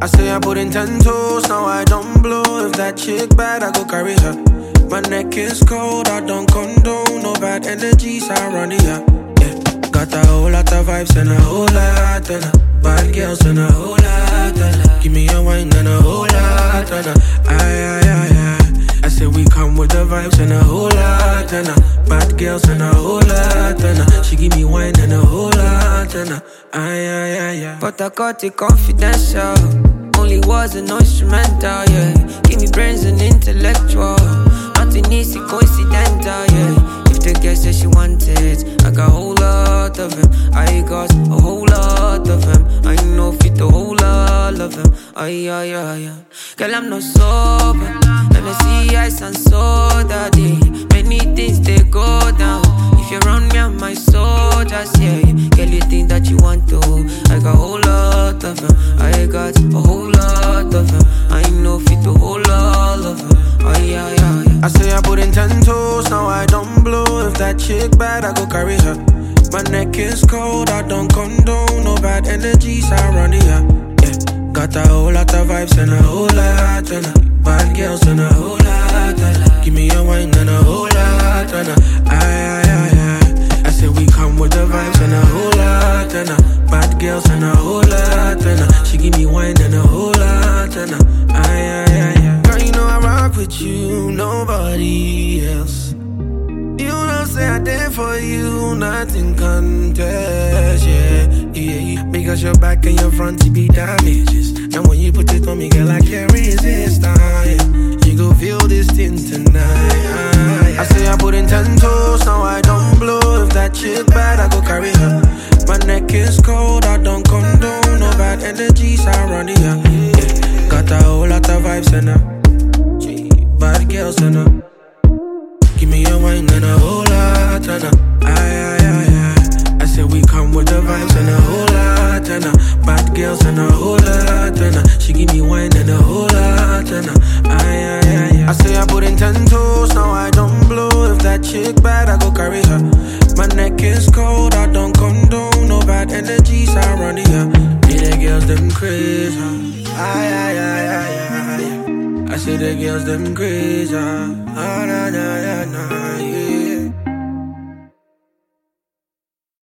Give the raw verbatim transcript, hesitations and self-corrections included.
I say I put in ten toes, now I don't blow. If that chick bad, I go carry her. My neck is cold, I don't condone. No bad energies, I run it up. Yeah, got a whole lot of vibes and a whole lot of her. Bad girls and a whole lot of her. Give me a wine and a whole lot of her. Aye, aye, aye, aye. I say we come with the vibes and a whole lot of her. Bad girls and a whole lot of her. She give me wine and a whole lot of her. Aye, aye, aye, aye. But I got it confidential. Only was an instrumental, yeah. Give me brains and intellectual. Nothing easy, coincidental, yeah. If the girl says she wants it, I got a whole lot of him. I got a whole lot of him. I know fit a whole lot of him. Ay, ay, ay, ay. Girl, I'm not sober. And I see ice and soda, day. Many things they go down. If you're around me, I'm my soldiers, yeah. Girl, you think that you want to. I got a whole lot of him. I got a whole lot of him. I know fit a whole lot of him. Ay, ay, ay. I say I put in ten toes, now I don't blow. If that chick bad, I go carry her. My neck is cold, I don't condone. No bad energies, I run it up. Yeah, got a whole lot of vibes and a whole lot of her. Bad girls and a whole lot of her. Give me a wine and a whole lot of her. Aye, aye, aye, aye. I say we come with the vibes and a whole lot of her. Bad girls and a whole lot of her. She give me wine and a whole lot of her. Aye, aye, aye, aye. Girl, you know I rock with you, nobody else. You know say I did for you, nothing contest, yeah, yeah. Because your back and your front, you be damages. And when you put it on me, girl, I can't resist, ah, yeah. You go feel this thing tonight, ah, yeah. I say I put in ten toes, now I don't blow. If that chick bad, I go carry her. My neck is cold, I don't condone. No bad energies, I run it up, yeah. Got a whole lot of vibes and a bad girls and a. Give me a wine and a whole lot of her. Aye, aye, aye, aye. I say we come with the vibes and a whole lot of her. Bad girls and a whole lot of her. She give me wine and a whole lot of her. Aye, aye, aye, aye. I say I put in ten toes, now I don't blow. If that chick bad, I go carry her. My neck is cold, I don't condone. No bad energies, I run it up. Me the girls them crazy. Aye, aye, aye, aye, aye. I say the girls them crazy. Ah, nah, nah, nah, nah, yeah.